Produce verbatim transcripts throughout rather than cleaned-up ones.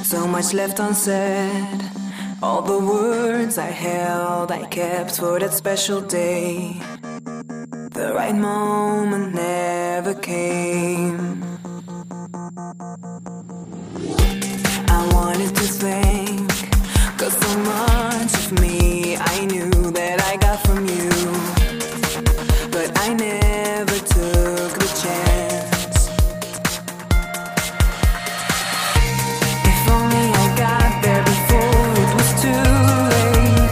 So much left unsaid. All the words I held, I kept for that special day. The right moment never came. I wanted to thank, 'cause so much of me I knew that I got from you, but I never took the chance. If only I got there before it was too late.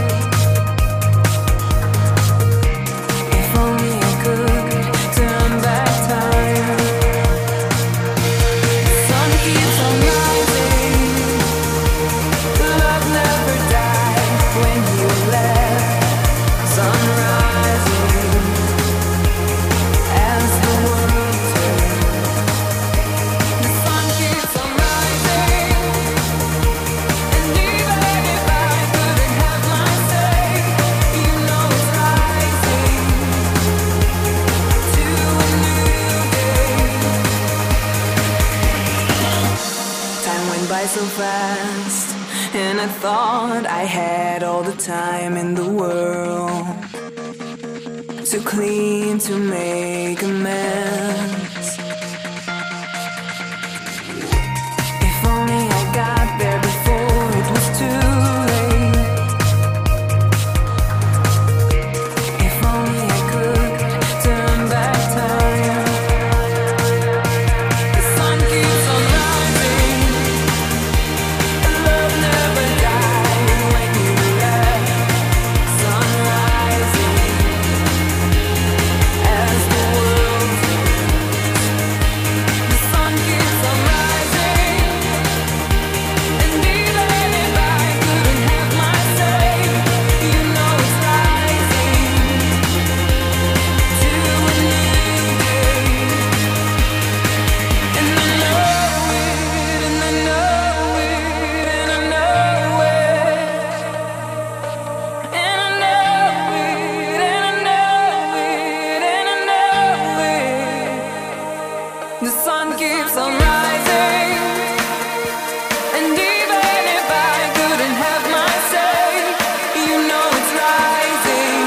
If only I could turn back time. The sun keeps on rising. Love never died when you left. Sun rising as the world turns. The sun keeps on rising, and even if I couldn't have my say, you know it's rising to a new day. Time went by so fast, and I thought I had all the time in the world to clean, to make amends. If only I got there before it was too late. If only I could turn back time. The sun keeps on rising. Love never died when you left. Sun rising as the world turns. The sun keeps on rising, and even if I couldn't have my say, you know it's rising to a new day. And I know it, and I know it, and I know it, and I know it, and I know it, and I know it. The sun keeps on rising, and even if I couldn't have my say, you know it's rising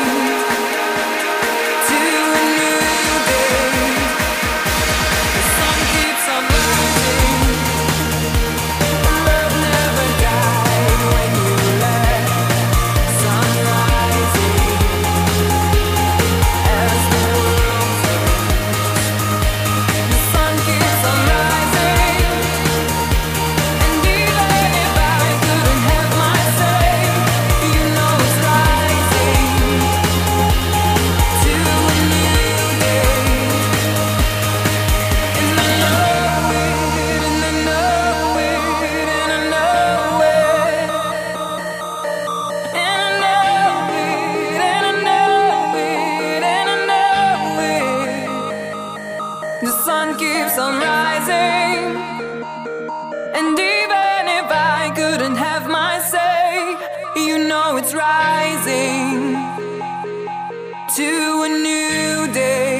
to a new day. The sun keeps on rising. Love never died when you left. Sun rising as the world turns. The sun keeps on rising, and even if I couldn't have my say, you know it's rising to a new day. And I know it, and I know it, and I know it, and I know it, and I know it, and I know it. The sun keeps on rising, and even if I couldn't have my say, you know it's rising to a new day.